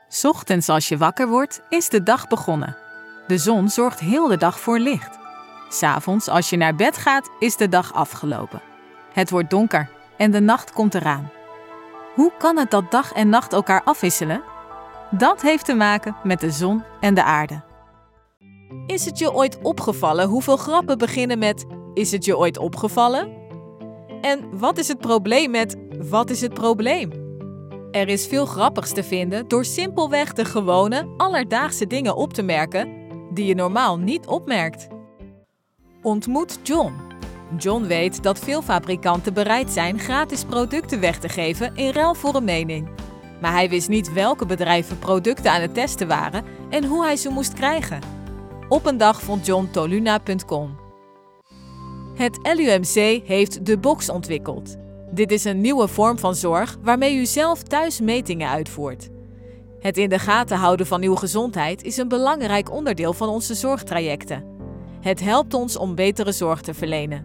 'S Ochtends als je wakker wordt, is de dag begonnen. De zon zorgt heel de dag voor licht. 'S Avonds als je naar bed gaat, is de dag afgelopen. Het wordt donker en de nacht komt eraan. Hoe kan het dat dag en nacht elkaar afwisselen? Dat heeft te maken met de zon en de aarde. Is het je ooit opgevallen hoeveel grappen beginnen met "Is het je ooit opgevallen?" En wat is het probleem met "Wat is het probleem?" Er is veel grappigs te vinden door simpelweg de gewone, alledaagse dingen op te merken die je normaal niet opmerkt. Ontmoet John. John weet dat veel fabrikanten bereid zijn gratis producten weg te geven in ruil voor een mening. Maar hij wist niet welke bedrijven producten aan het testen waren en hoe hij ze moest krijgen. Op een dag vond John Toluna.com. Het LUMC heeft de box ontwikkeld. Dit is een nieuwe vorm van zorg waarmee u zelf thuis metingen uitvoert. Het in de gaten houden van uw gezondheid is een belangrijk onderdeel van onze zorgtrajecten. Het helpt ons om betere zorg te verlenen.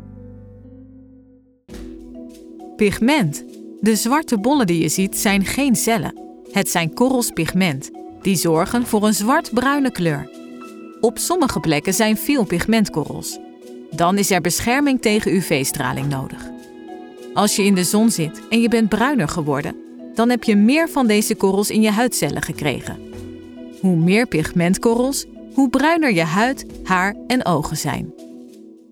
Pigment. De zwarte bollen die je ziet zijn geen cellen. Het zijn korrels pigment. Die zorgen voor een zwart-bruine kleur. Op sommige plekken zijn veel pigmentkorrels. Dan is er bescherming tegen UV-straling nodig. Als je in de zon zit en je bent bruiner geworden, dan heb je meer van deze korrels in je huidcellen gekregen. Hoe meer pigmentkorrels, hoe bruiner je huid, haar en ogen zijn.